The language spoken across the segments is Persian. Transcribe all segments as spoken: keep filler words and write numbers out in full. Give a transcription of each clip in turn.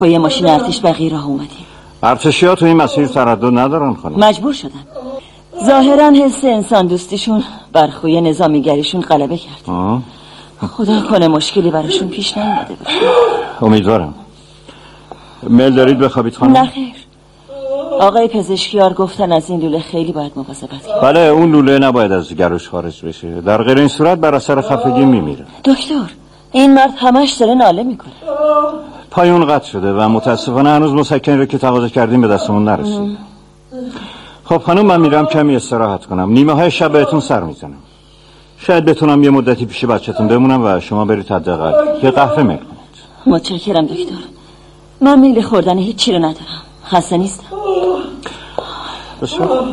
با یه ماشین ارتش بقیه راه اومدیم. ارتشی‌ها تو این مسیر تردد ندارن خانم. مجبور شدن. ظاهرا حس انسان دوستیشون بر خوی نظامیگریشون غلبه کرد. آه. خدا کنه مشکلی براشون پیش نیامده باشه. امیدوارم. میل دارید بخوابید خانم؟ نه خیر. آقای پزشکیار گفتن از این لوله خیلی باید مواظبت کنید. بله اون لوله نباید از گلوش خارج بشه. در غیر این صورت بر اثر خفگی میمیره. دکتر این مرد همش داره ناله میکنه. پای اون قطع شده و متاسفانه هنوز مسکنی رو که تقاضا کردیم به دستمون نرسید. خب خانم من میرم کمی استراحت کنم. نیمه های شب بهتون سر میزنم. شاید بتونم یه مدتی پیش بچه‌تون بمونم و شما برید حداقل یه قهوه میل کنید. متشکرم دکتر. من میل خوردن هیچ چی رو ندارم. خسته نیستم. بسیار.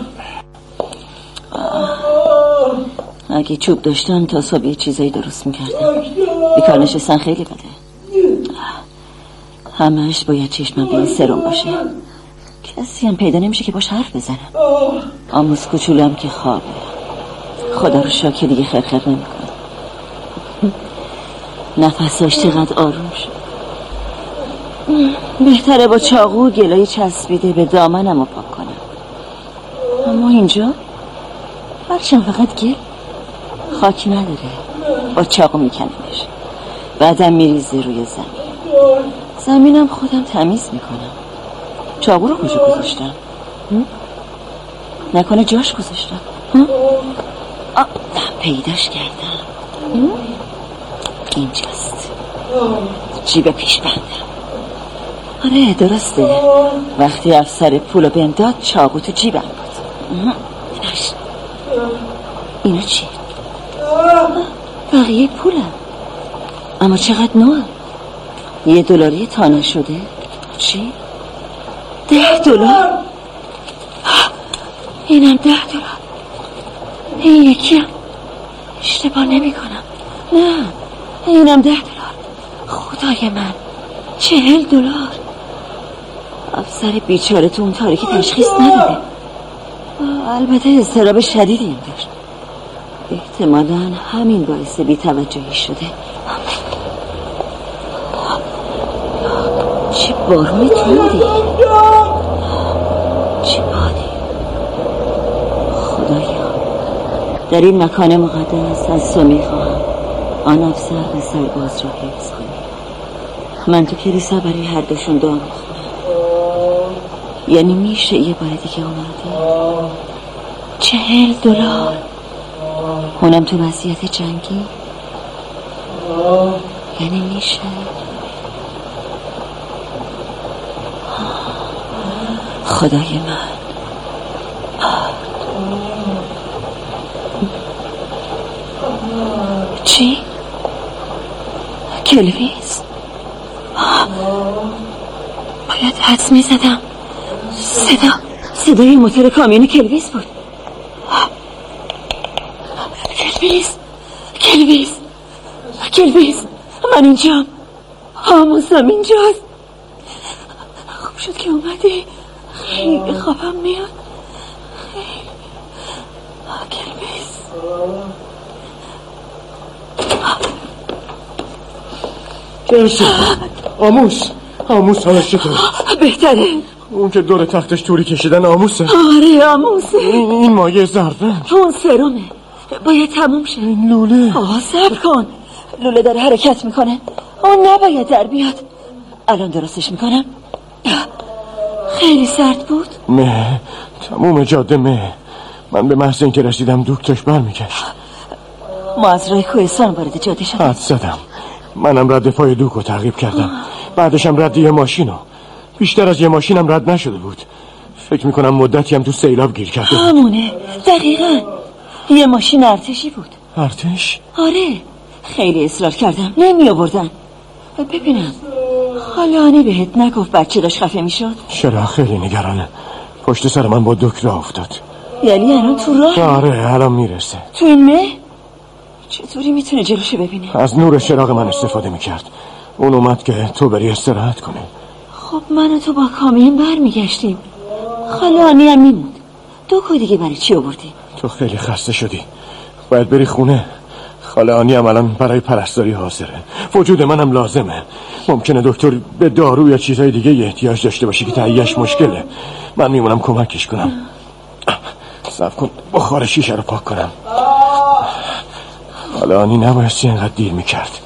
اگه چوب داشتم تا صبح یه چیزایی درست میکردم. بیکار نشستن خیلی بده. همش باید چشمم به این سرم باشه. کسی هم پیدا نمیشه که باش حرف بزنم. آموز کوچولم که خوابه. خدا رو شکر دیگه خرخر نمیکنه. نفساش چقدر آروم شد. بهتره با چاقو و گلای چسبیده به دامنم رو پاک کنم. اما اینجا هرچند فقط گل خاک نداره. با چاقو میکنمش. بعدم میریزه روی زمین. زمینم خودم تمیز میکنم. چاقو رو کجا گذاشتم؟ نکنه جاش گذاشتم؟ آه پیداش کردم. اینجاست. جیب پیش بندم. آره درسته. وقتی افسر پولو بهم داد چاقو تو جیبم بود. ایناش اینا چی؟ بقیه پولم. اما چقدر نوع؟ یه دلاری تا نشده؟ چی؟ ده دلار؟ اینم ده دلار. این یکی هم اشتباه نمی کنم. نه اینم ده دلار. خدای من چهل دلار. افسر بیچاره تو اون تاریکی تشخیص نداده. البته اضطراب شدیدی هم داشت. احتمالاً همین باعث بی‌توجهی شده. چه بارونی تندی. چه بادی. خدایا در این مکان مقدس از تو میخواهم آن افسر و سرباز را حفظ کنی. من تو کلیسا برای هر دوشون دعا میخونم. یعنی میشه یه بار دیگه اومدی؟ چهل دلار اونم تو وضعیت جنگی؟ یعنی میشه؟ خدای من. چی؟ کلویز؟ باید حدس می زدم. صدا صدای موتور کامیون کلویز بود. کلویز کلویز کلویز من اینجام. آموزم اینجاست. خوب شد که اومدی. خیلی خوابم میاد. کلویز جنسی آموس آموس حالش چطور؟ بهتره. اون که دور تختش توری کشیدن آموسه؟ آره آموسه. این, این مایه زرده اون سرومه. باید تموم شه. این لوله آه صبر کن. لوله داره حرکت میکنه. اون نباید در بیاد. الان درستش میکنم. خیلی سرد بود. مه تموم جاده مه. من به محض اینکه رسیدم دوک داشت برمیگشت. ما از راه کوهستان وارد جاده شدیم. حد زدم. منم رد پای دوک رو تعقیب کردم. بعدشم رد یه ماشین رو. بیشتر از یه ماشینم رد نشده بود. فکر میکنم مدتی هم تو سیلاب گیر کرده. همونه دقیقاً. یه ماشین ارتشی بود. ارتش؟ آره خیلی اصرار کردم نمی آوردن. ببینم خاله‌انی بهت نگفت بچه داشت خفه میشد؟ چرا خیلی نگرانه. پشت سر من با دوک راه افتاد. یعنی الان تو راه؟ آره الان میرسه. تو این مه؟ چطوری میتونه جلوشو ببینه؟ از نور چراغ من استفاده میکرد. اون اومد که تو بری استراحت کنی. خب من و تو با کامیون برمیگشتیم. خاله‌انی هم میموند. دوکو دیگه برای چی آوردی؟ تو خیلی خسته شدی. باید بری خونه. خاله آنی هم الان برای پرستاری حاضره. وجود منم لازمه. ممکنه دکتر به دارو یا چیزهای دیگه احتیاج داشته باشه که تهیه‌اش مشکله. من میمونم کمکش کنم. صبر کن بخار شیشه رو پاک کنم. خاله آنی نبایستی اینقدر دیر میکرد.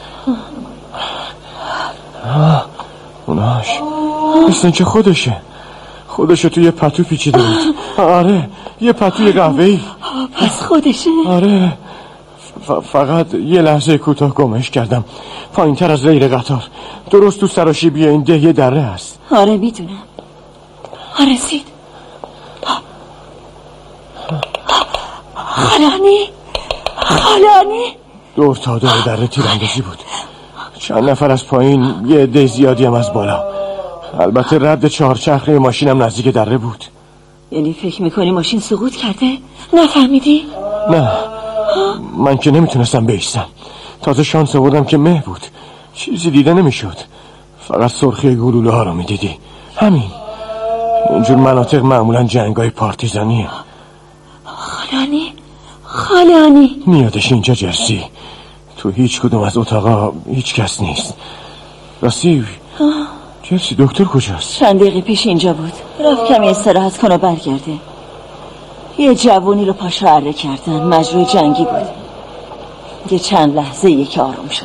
آه اوناش مثل اینکه خودشه خودشه توی پتو پیچیده بود. آره یه پتوی قهوه‌ای. پس خودشه؟ آره ف- فقط یه لحظه کوتاه گمش کردم پایین تر از ریل قطار، درست تو سراشیبی این ده یه دره هست. آره میدونم. رسید. خالانی خالانی دور تا دور دره تیراندازی بود. چند نفر از پایین، یه عده زیادی هم از بالا. البته رد چهارچرخه ماشینم نزدیک دره بود. یعنی فکر میکنی ماشین سقوط کرده؟ نفهمیدی؟ نه من که نمیتونستم بیستم. تازه شانس آوردم که مه بود، چیزی دیده نمیشد، فقط سرخی گلوله ها رو میدیدی. همین. اینجور مناطق معمولا جنگای پارتیزانیه. خالانی خالانی میادش اینجا جرسی. تو هیچ کدوم از اتاقا هیچ کس نیست. راستی جرسی دکتر کجاست؟ چند دقیقه پیش اینجا بود، رفت کمی استراحت کن و برگرده. یه جوونی رو پاشو اره کردن، مجروح جنگی بود. یه چند لحظه یکی آروم شده.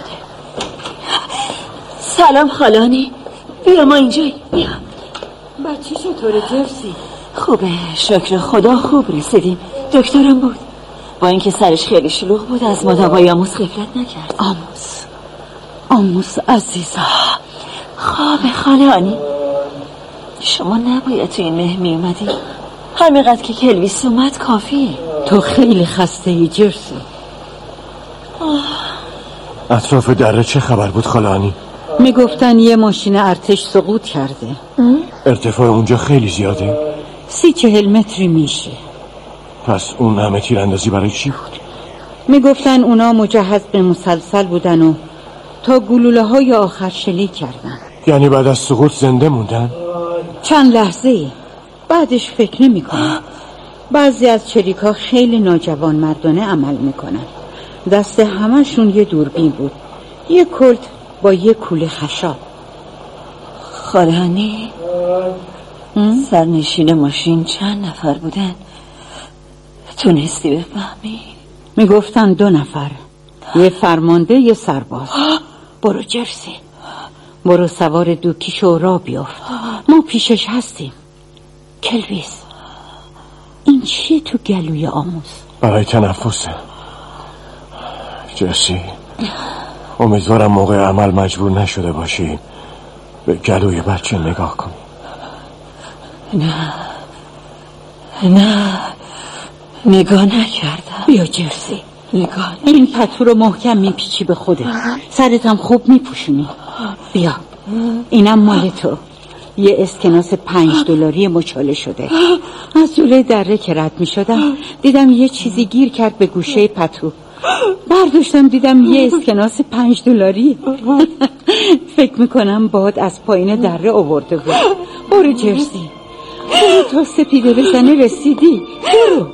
سلام خالانی، بیا ما اینجایی. بیا. بچه چطوره جرسی؟ خوبه شکر خدا، خوب رسیدیم. دکترم بود، با اینکه سرش خیلی شلوغ بود از مداوای آموس غفلت نکرد. آموس آموس عزیزم. خواب خالانی، شما نباید تو این مه می اومدی. همینقدر که کلویس اومد کافیه. تو خیلی خسته ای جرسی. اطراف دره چه خبر بود خالانی؟ میگفتن یه ماشین ارتش سقوط کرده. ارتفاع اونجا خیلی زیاده؟ سی چهل متری میشه. پس اون همه تیراندازی برای چی بود؟ میگفتن اونا مجهز به مسلسل بودن و تا گلوله های آخر شلیک کردن. یعنی بعد از سقوط زنده موندن؟ چند لحظه ای بعدش فکر نمی کنن. بعضی از چریکا خیلی ناجوان مردانه عمل میکنن. دست همشون یه دوربین بود، یه کلت با یه کوله خشاب. خالانی سرنشین ماشین چند نفر بودن؟ تونستی بفهمی؟ میگفتن دو نفر، یه فرمانده یه سرباز. برو جرسی، برو سوار دوکی شو را بیافت، ما پیشش هستیم. کلویس این چیه تو گلوی آموز؟ برای تنفسه. جرسی امیدوارم موقع عمل مجبور نشده باشی به گلوی بچه نگاه کنی. نه نه نگاه نکردم. بیا جرسی، نگاه نه. این پتو رو محکم میپیچی به خودت، سرت هم خوب میپوشونی. بیا اینم مال تو، یه اسکناس پنج دلاری مچاله شده. از جلوی دره که رد میشدم دیدم یه چیزی گیر کرد به گوشه پتو، برداشتم دیدم یه اسکناس پنج دلاری. فکر میکنم باد از پایین دره آورده بود. برو جرسی، برو تا سپیده بزنه رسیدی. برو.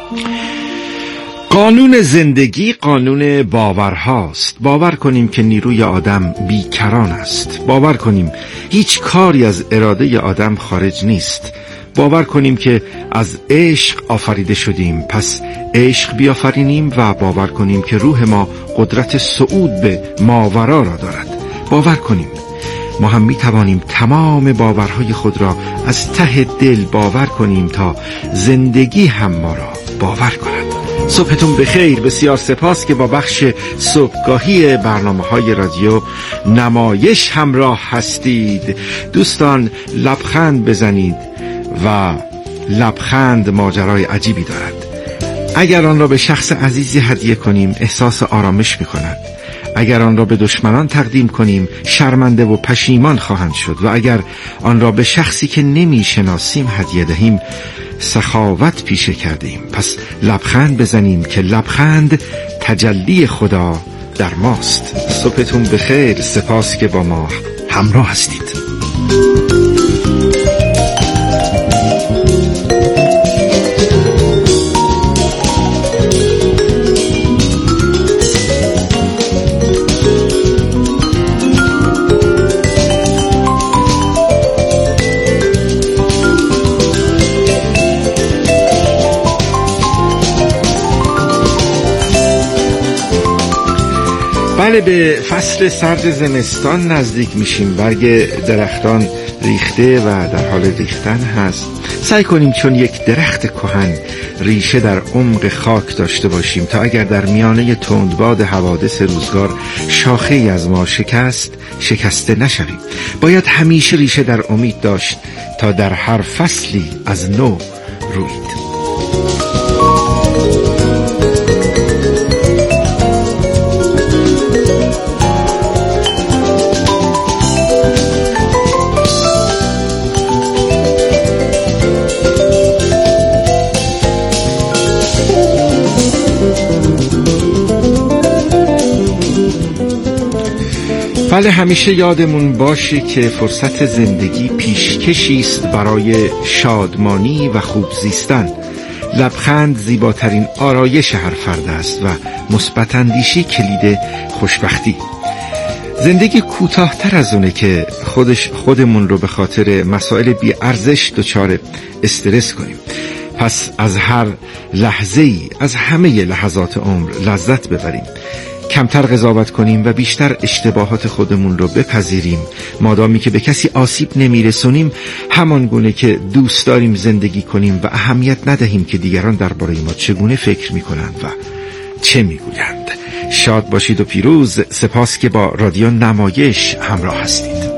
قانون زندگی قانون باورهاست. باور کنیم که نیروی آدم بیکران است. باور کنیم هیچ کاری از اراده آدم خارج نیست. باور کنیم که از عشق آفریده شدیم، پس عشق بیافرینیم و باور کنیم که روح ما قدرت صعود به ماورا را دارد. باور کنیم ما هم می توانیم تمام باورهای خود را از ته دل باور کنیم تا زندگی هم ما را باور کند. صبحتون بخیر. بسیار سپاس که با بخش صبحگاهی برنامه‌های رادیو نمایش همراه هستید. دوستان لبخند بزنید و لبخند ماجرای عجیبی دارد. اگر آن را به شخص عزیزی هدیه کنیم احساس آرامش می‌کند. اگر آن را به دشمنان تقدیم کنیم شرمنده و پشیمان خواهند شد و اگر آن را به شخصی که نمی‌شناسیم هدیه دهیم سخاوت پیشه کردیم. پس لبخند بزنیم که لبخند تجلی خدا در ماست. صبحتون بخیر. سپاس که با ما همراه هستید. بله، به فصل سرد زمستان نزدیک میشیم. برگ درختان ریخته و در حال ریختن هست. سعی کنیم چون یک درخت کهن ریشه در عمق خاک داشته باشیم تا اگر در میانه تندباد حوادث روزگار شاخه ای از ما شکست شکسته نشویم. باید همیشه ریشه در امید داشت تا در هر فصلی از نو روید. بله، همیشه یادمون باشه که فرصت زندگی پیشکشی است برای شادمانی و خوب زیستن. لبخند زیباترین آرایش هر فرد است و مثبت اندیشی کلید خوشبختی. زندگی کوتاه‌تر از اونه که خودش خودمون رو به خاطر مسائل بی ارزش دچار استرس کنیم. پس از هر لحظه‌ای از همه لحظات عمر لذت ببریم. کمتر قضاوت کنیم و بیشتر اشتباهات خودمون رو بپذیریم. مادامی که به کسی آسیب نمیرسونیم همان گونه که دوست داریم زندگی کنیم و اهمیت ندهیم که دیگران درباره ما چگونه فکر میکنند و چه میگویند. شاد باشید و پیروز. سپاس که با رادیو نمایش همراه هستید.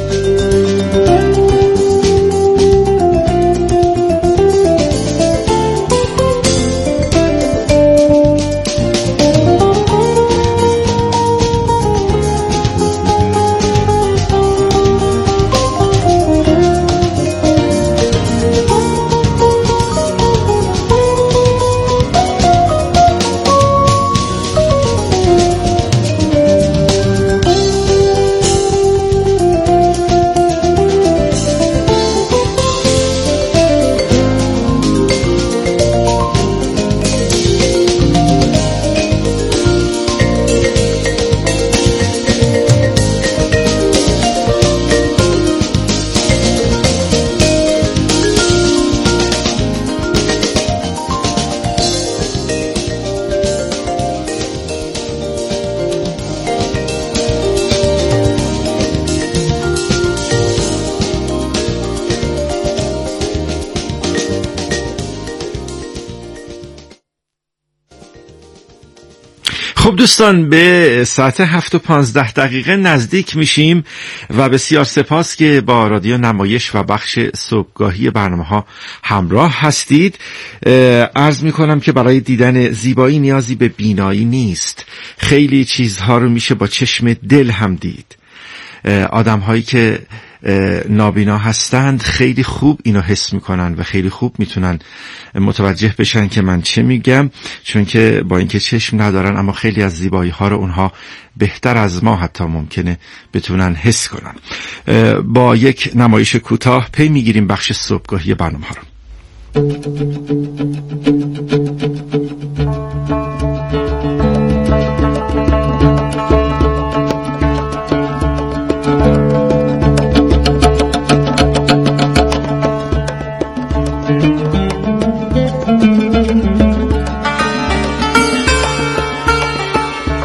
خب دوستان، به ساعت هفت و پانزده دقیقه نزدیک میشیم و بسیار سپاس که با رادیو نمایش و بخش صبحگاهی برنامه ها همراه هستید. عرض میکنم که برای دیدن زیبایی نیازی به بینایی نیست. خیلی چیزها رو میشه با چشم دل هم دید. آدم هایی که نابینا هستند خیلی خوب اینو حس میکنن و خیلی خوب میتونن متوجه بشن که من چه میگم، چون که با اینکه چشم ندارن اما خیلی از زیبایی ها رو اونها بهتر از ما حتی ممکنه بتونن حس کنن. با یک نمایش کوتاه پی میگیریم بخش صبحگاهی برنامه ها رو.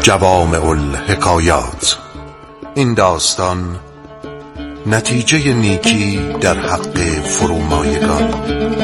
جوامع الحکایات. این داستان نتیجه نیکی در حق فرومایگان.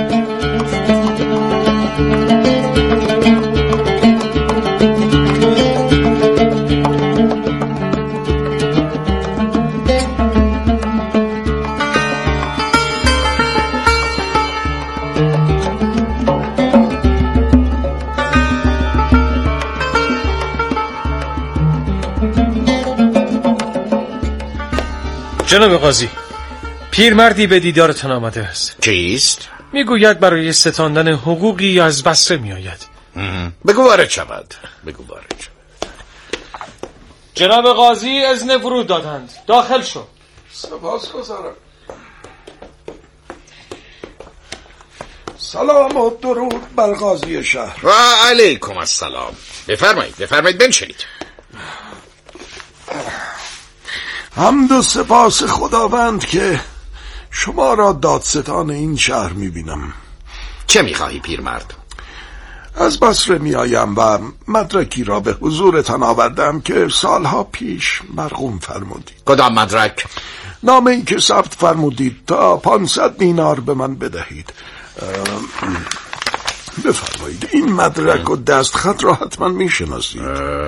جناب قاضی، پیرمردی به دیدارتان آمده است. کیست؟ میگوید برای ستاندن حقوقی از بصره میآید. بگو وارد شود. بگو وارد شود. جناب قاضی اذن ورود دادند. داخل شو. سپاسگزارم. سلام و درود بر قاضی شهر. و علیکم السلام. بفرمایید بفرمایید بنشینید. حمد و سپاس خداوند که شما را دادستان این شهر میبینم. چه میخواهی پیرمرد؟ از بصره میآیم و مدرکی را به حضورتان آوردم که سالها پیش مرقوم فرمودید. کدام مدرک؟ نامه ای که ثبت فرمودید تا پانصد دینار به من بدهید. بفرمایید این مدرک و دستخط را حتما میشناسید.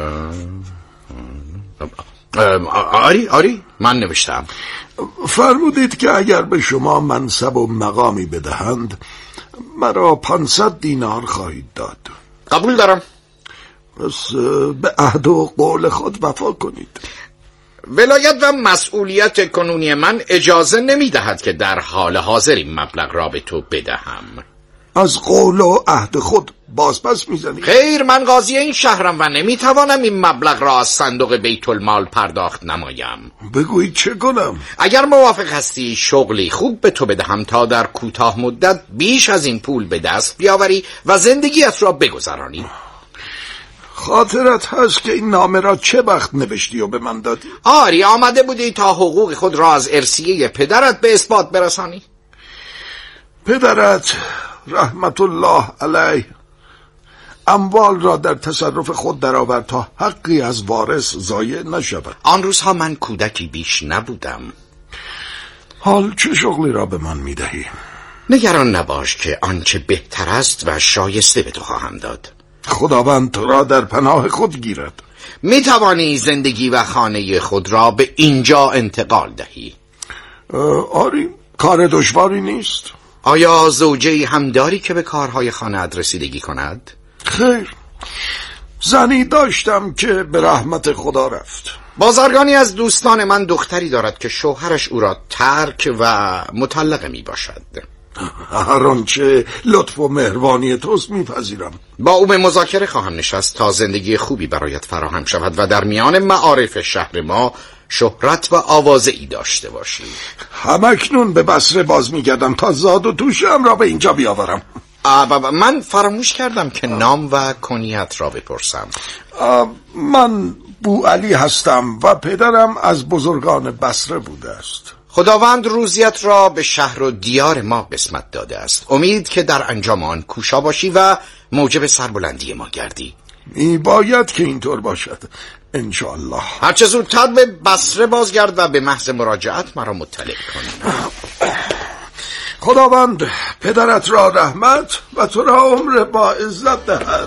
آری آری من نوشتم. فرمودید که اگر به شما منصب و مقامی بدهند مرا پانصد دینار خواهید داد. قبول دارم. پس به عهد و قول خود وفا کنید. ولایت و مسئولیت کنونی من اجازه نمیدهد که در حال حاضر این مبلغ را به تو بدهم. از قول و عهد خود باز پس میزنید؟ خیر، من قاضی این شهرم و نمیتوانم این مبلغ را از صندوق بیت المال پرداخت نمایم. بگویید چه کنم؟ اگر موافق هستی شغلی خوب به تو بدهم تا در کوتاه مدت بیش از این پول به دست بیاوری و زندگیت را بگذرانی. خاطرت هست که این نامه را چه وقت نوشتی و به من دادی؟ آری، آمده بودی تا حقوق خود را از ارثیه پدرت به اثبات برسانی. پدرت رحمت الله علیه اموال را در تصرف خود درآورد تا حقی از وارث ضایع نشود. آن روزها من کودکی بیش نبودم. حال چه شغلی را به من میدهی؟ نگران نباش که آنچه بهتر است و شایسته به تو خواهم داد. خداوند تو را در پناه خود گیرد. می توانی زندگی و خانه خود را به اینجا انتقال دهی. آری، کار دشواری نیست. آیا زوجه‌ای هم داری که به کارهای خانه‌ات رسیدگی کند؟ خیر، زنی داشتم که به رحمت خدا رفت. بازرگانی از دوستان من دختری دارد که شوهرش او را ترک و مطلقه می باشد. هر آنچه لطف و مهربانی توست میپذیرم. با او به مذاکره خواهم نشست تا زندگی خوبی برایت فراهم شود و در میان معارف شهر ما شهرت و آوازه‌ای داشته باشی. همکنون به بصره باز میگردم تا زاد و توشم را به اینجا بیاورم. من فراموش کردم که نام و کنیت را بپرسم. من بو علی هستم و پدرم از بزرگان بصره بوده است. خداوند روزیت را به شهر و دیار ما قسمت داده است. امید که در انجام آن کوشا باشی و موجب سربلندی ما گردی. می باید که اینطور باشد انشاءالله. هرچه زودتر به بصره بازگرد و به محض مراجعت مرا مطلع کن. خداوند پدرت را رحمت و تو را عمر با عزت دهد.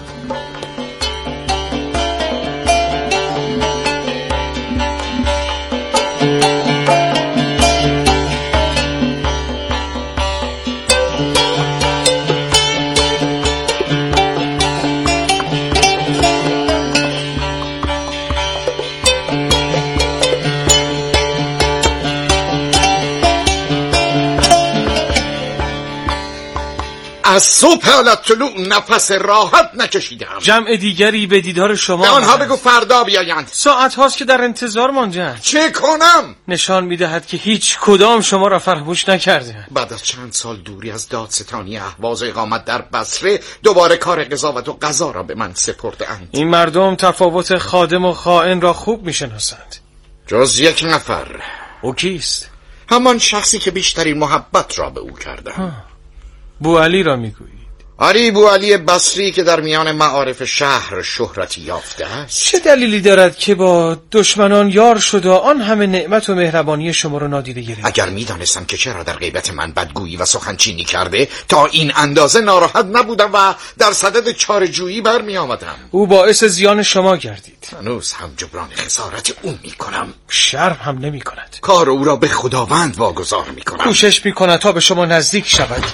از صبح حالت طلوع نفس راحت نکشیدم. جمع دیگری به دیدار شما به آنها بگو فردا بیایند. ساعت هاست که در انتظار مانده‌اند. چه کنم؟ نشان میدهد که هیچ کدام شما را فراموش نکرده. بعد از چند سال دوری از دادستانی اهواز و اقامت در بصره دوباره کار قضاوت و قضا را به من سپرده اند. این مردم تفاوت خادم و خائن را خوب میشناسند. جز یک نفر. او کیست؟ همان شخصی که بیشترین محبت را به او کردم. بو علی را میگویید؟ آری بو علی بصری که در میان معارف شهر شهرتی یافته است. چه دلیلی دارد که با دشمنان یار شد و آن همه نعمت و مهربانی شما را نادیده گرفت؟ اگر میدانستم که چرا در غیبت من بدگویی و سخنچینی کرده تا این اندازه ناراحت نبودم و در صدد چاره‌جویی برمی آمدم. او باعث زیان شما گردید. هنوز هم جبران خسارت او می کنم. شرم هم نمی کند. کار او را به خداوند واگذار می کنم. کوشش می کند تا به شما نزدیک شود.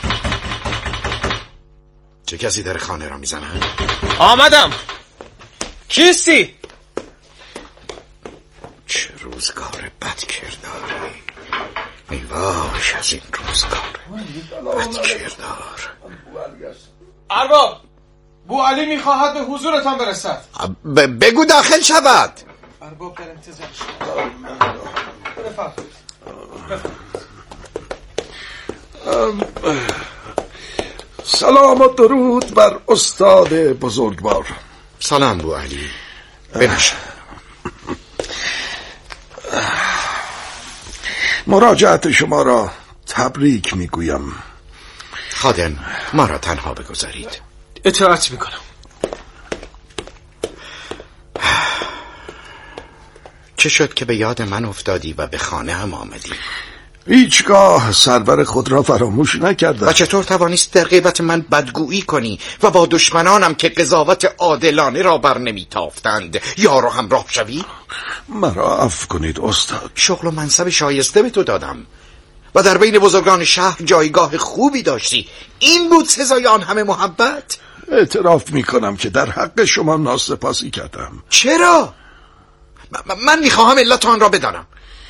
چه کسی در خانه را می زند؟ آمدم. کیستی؟ چه روزگار بد کرداری. ای واش از این روزگار بد کردار. ارباب، بو علی می خواهد به حضورتان برسد. ب- بگو داخل شود. ارباب در انتظار شد. سلام و درود بر استاد بزرگوار. سلام بو علی. بنشین. مراجعت شما را تبریک میگویم. خادم ما را تنها بگذارید. اطاعت میکنم. چه شد که به یاد من افتادی و به خانه هم آمدی؟ هیچگاه سرور خود را فراموش نکردم. و چطور توانست در غیبت من بدگویی کنی و با دشمنانم که قضاوت عادلانه را بر نمیتافتند یار و همراه شوی؟ مرا عفو کنید استاد. شغل و منصب شایسته به تو دادم و در بین بزرگان شهر جایگاه خوبی داشتی. این بود سزای آن همه محبت؟ اعتراف میکنم که در حق شما ناسپاسی کردم. چرا؟ من میخواهم علت آن را بدانم.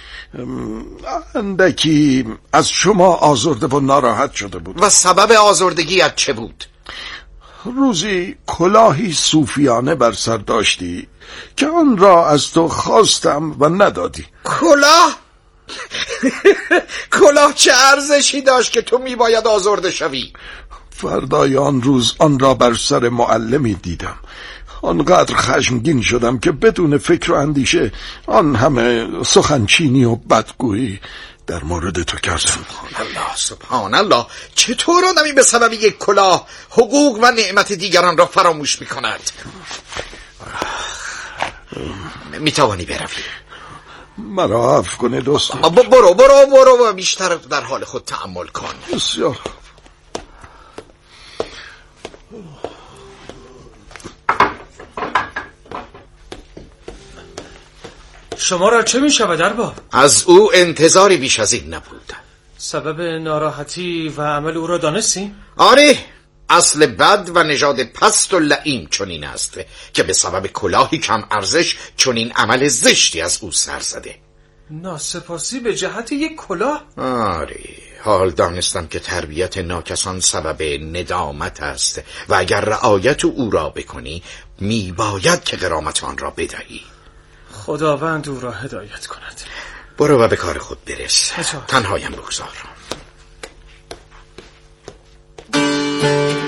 اندکی از شما آزرده و ناراحت شده بود. و سبب آزردگیت چه بود؟ روزی کلاهی صوفیانه بر سر داشتی که آن را از تو خواستم و ندادی. کلاه؟ کلاه چه ارزشی داشت که تو میباید آزرده شوی؟ فردای آن روز آن را بر سر معلمی دیدم. آنقدر خشمگین شدم که بدون فکر و اندیشه آن همه سخنچینی و بدگویی در مورد تو کردم. سبحان الله سبحان الله. چطور آدمی به سبب یک کلاه حقوق و نعمت دیگران را فراموش میکند؟ میتوانی بروی. مرا عفو کنید استاد. برو برو برو و بیشتر در حال خود تأمل کن. بسیار. شما را چه می شود ارباب؟ از او انتظاری بیش از این نبود. سبب ناراحتی و عمل او را دانستی؟ آره، اصل بد و نژاد پست و لعین چنین است که به سبب کلاهی کم ارزش چنین عمل زشتی از او سر زده. ناسپاسی به جهت یک کلاه؟ آره، حال دانستم که تربیت ناکسان سبب ندامت است و اگر رعایت او را بکنی میباید که غرامت آن را بدهی. خداوند او را هدایت کند. برو و به کار خود برس. اچه. تنهایم بگذار.